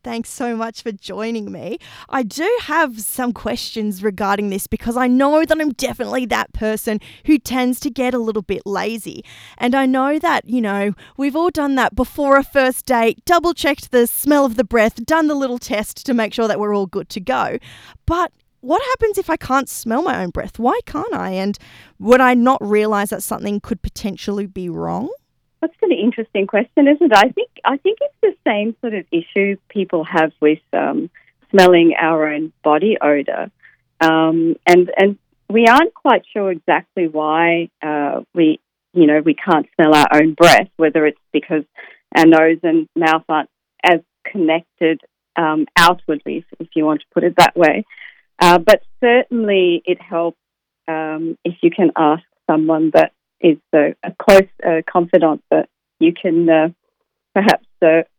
Thanks so much for joining me. I do have some questions regarding this because I know that I'm definitely that person who tends to get a little bit lazy. And I know that, we've all done that before a first date, double checked the smell of the breath, done the little test to make sure that we're all good to go. But what happens if I can't smell my own breath? Why can't I? And would I not realise that something could potentially be wrong? That's an interesting question, isn't it? I think it's the same sort of issue people have with smelling our own body odor, and we aren't quite sure exactly why we can't smell our own breath. Whether it's because our nose and mouth aren't as connected outwardly, if you want to put it that way. But certainly, it helps if you can ask someone that is a close confidant that you can perhaps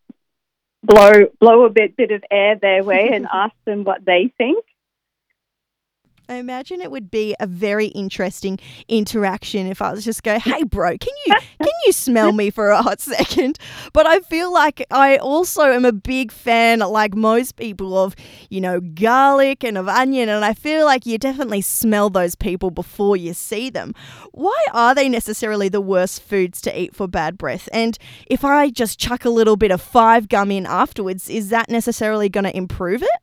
blow a bit of air their way and ask them what they think. I imagine it would be a very interesting interaction if I was just go, hey bro, can you smell me for a hot second? But I feel like I also am a big fan, like most people, of, garlic and of onion, and I feel like you definitely smell those people before you see them. Why are they necessarily the worst foods to eat for bad breath? And if I just chuck a little bit of 5 gum in afterwards, is that necessarily going to improve it?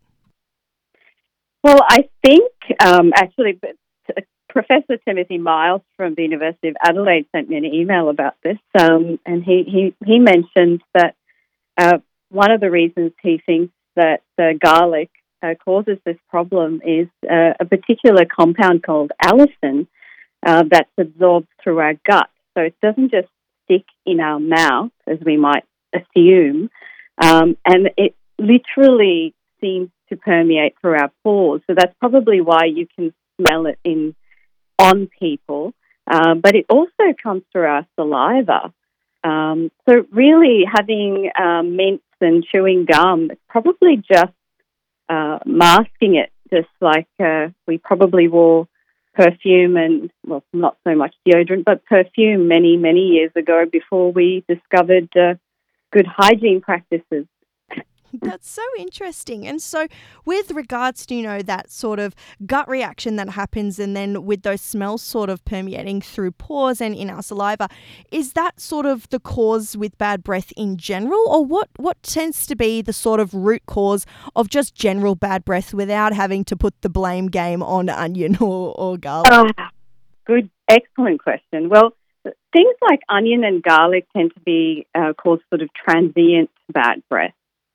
Well, I think actually Professor Timothy Miles from the University of Adelaide sent me an email about this, and he mentioned that one of the reasons he thinks that garlic causes this problem is a particular compound called allicin that's absorbed through our gut. So it doesn't just stick in our mouth, as we might assume, and it literally seems to permeate through our pores. So that's probably why you can smell it on people. But it also comes through our saliva. So really having mints and chewing gum, it's probably just masking it, just like we probably wore perfume and, well, not so much deodorant, but perfume many, many years ago before we discovered good hygiene practices. That's so interesting. And so with regards to, that sort of gut reaction that happens and then with those smells sort of permeating through pores and in our saliva, is that sort of the cause with bad breath in general? Or what tends to be the sort of root cause of just general bad breath without having to put the blame game on onion or garlic? Good, excellent question. Well, things like onion and garlic tend to be cause sort of transient bad breath.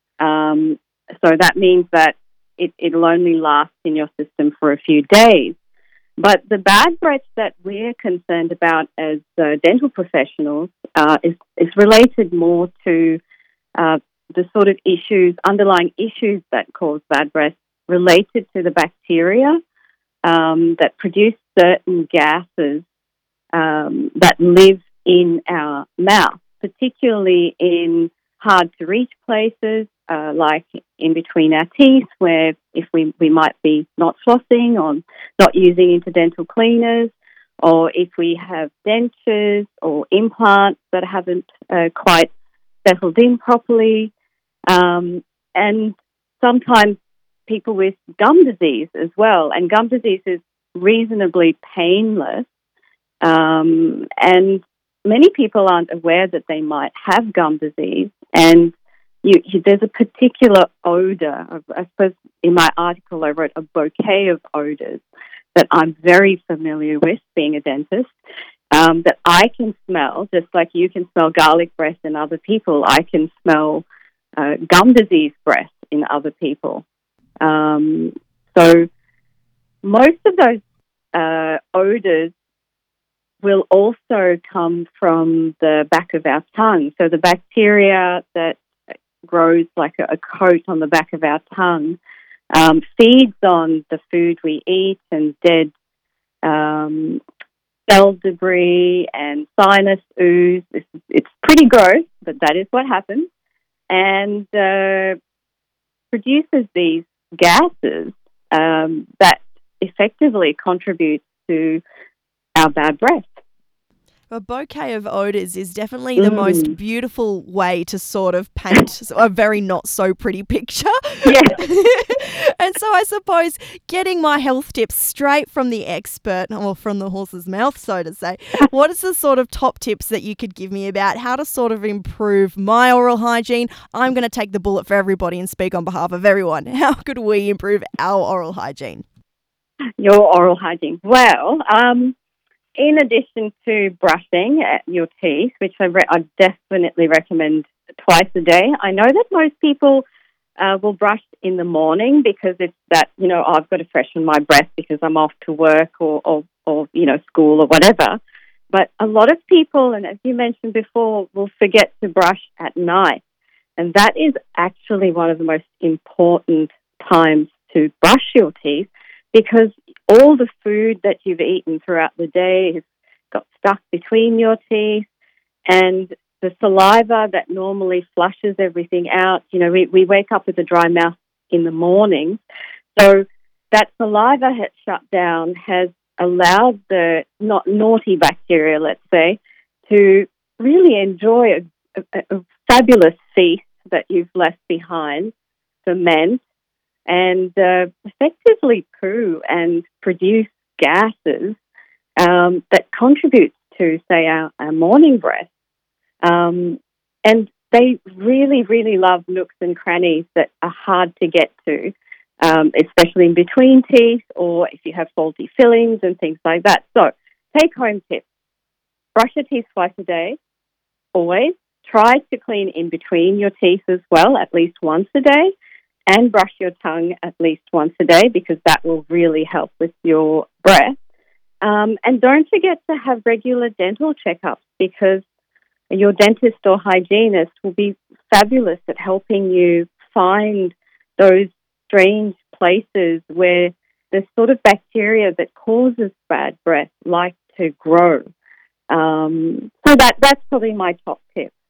So that means that it'll only last in your system for a few days. But the bad breath that we're concerned about as dental professionals is related more to the sort of underlying issues that cause bad breath related to the bacteria that produce certain gases that live in our mouth, particularly in hard-to-reach places, like in between our teeth, where if we might be not flossing or not using interdental cleaners, or if we have dentures or implants that haven't quite settled in properly, and sometimes people with gum disease as well. And gum disease is reasonably painless, and many people aren't aware that they might have gum disease, and there's a particular odor. I suppose in my article I wrote a bouquet of odors that I'm very familiar with, being a dentist, that I can smell, just like you can smell garlic breath in other people. I can smell gum disease breath in other people. So most of those odors will also come from the back of our tongue. So the bacteria that grows like a coat on the back of our tongue feeds on the food we eat and dead cell debris and sinus ooze. It's pretty gross, but that is what happens, and produces these gases that effectively contribute to our bad breath. A bouquet of odors is definitely the most Mm. beautiful way to sort of paint a very not so pretty picture. Yeah. And so I suppose getting my health tips straight from the expert, or from the horse's mouth, so to say, what is the sort of top tips that you could give me about how to sort of improve my oral hygiene? I'm going to take the bullet for everybody and speak on behalf of everyone. How could we improve our oral hygiene? Your oral hygiene. Well, in addition to brushing your teeth, which I definitely recommend twice a day, I know that most people will brush in the morning because it's that, I've got to freshen my breath because I'm off to work or school or whatever. But a lot of people, and as you mentioned before, will forget to brush at night. And that is actually one of the most important times to brush your teeth because all the food that you've eaten throughout the day has got stuck between your teeth, and the saliva that normally flushes everything out. We wake up with a dry mouth in the morning. So that saliva has shut down, has allowed the not naughty bacteria, let's say, to really enjoy a fabulous feast that you've left behind, ferment, and effectively poo and produce gases that contribute to, say, our morning breath. And they really, really love nooks and crannies that are hard to get to, especially in between teeth or if you have faulty fillings and things like that. So take-home tips. Brush your teeth twice a day, always. Try to clean in between your teeth as well, at least once a day, and brush your tongue at least once a day because that will really help with your breath. And don't forget to have regular dental checkups because your dentist or hygienist will be fabulous at helping you find those strange places where the sort of bacteria that causes bad breath like to grow. So that's probably my top tip.